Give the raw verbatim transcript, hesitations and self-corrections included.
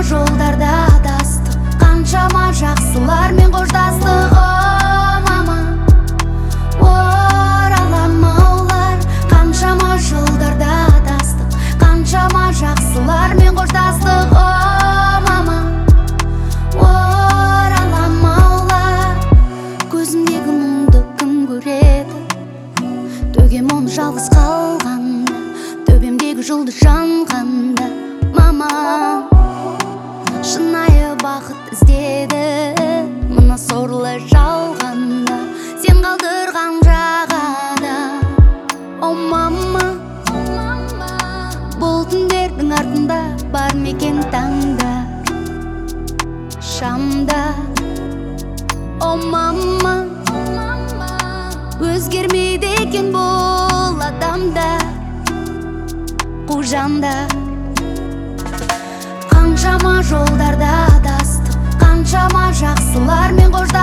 жолдарда адастық, қаншама жақсылармен қоштастық. О мама, оралама олар. Қаншама жолдарда адастық, қаншама жақсылармен қоштастық. О мама, оралама олар. Көзімдегі мұңды кім көреді? Төгем оны жалғыз қалғанда, төбемдегі жұлдыз жанғанда. Мама, шынайы бақыт іздеді мына сорлы жалғанда, сен қалдырған жағада. О мама, бұл түндердің артында бар ма екен таңдар, шамда. О мама, өзгермейді екен бұл адамда, қу жанда. Қаншама жолдарда адастық, қаншама жақсылармен қоштастық.